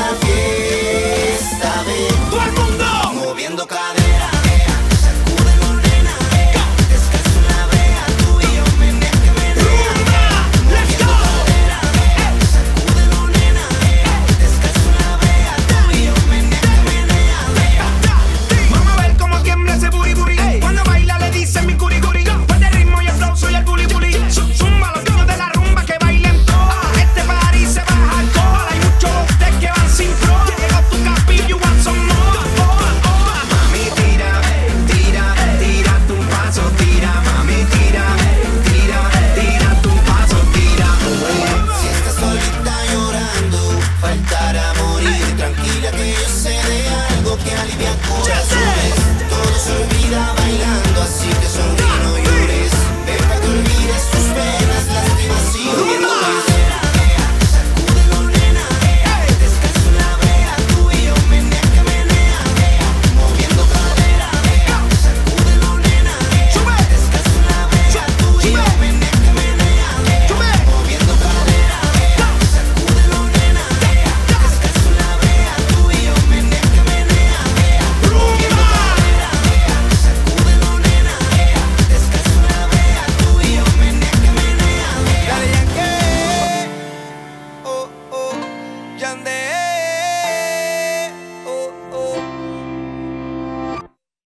la fiesta, ven. ¡Todo el mundo! Moviendo cadera, sacúdelo, nena. Descalzo en la brea, tú y yo menea que menea. ¡Let's go! Sacúdelo, nena. Descalzo en la brea, tú y yo menea que menea. Vamos a ver cómo tiembla ese booty booty. Cuando baila le dicen mi curi curi. Fuerte ritmo y aplauso y el bully bully. Zumba los niños de la rumba que bailen todas. Este party se va hardcore. Hay muchos ustedes que van sin pro. Llegó tu capillo, you want some more. Mami, tira, tira, tira tu paso, tira. Mami, tira, tira, tira tu paso, tira. Si estás solita llorando, faltará morir. Tranquila que yo sé de algo que alivia corazones. Todo se olvida bailando, así que sonríe, no llores. Ven pa' que olvides tus penas, lástimas y moviendo cadera. Sacúdelo, nena. Descalzo en la brea, tú y yo menea que menea. Moviendo cadera. Sacúdelo, nena. Descalzo en la brea, tú y yo menea que menea. Moviendo cadera. Sacúdelo, nena. Descalzo en la brea, tú y yo menea que menea. Moviendo cadera. Sacúdelo, nena. Descalzo en la brea, tú y yo menea que menea. Daddy Yankee, oh, oh, Yandel.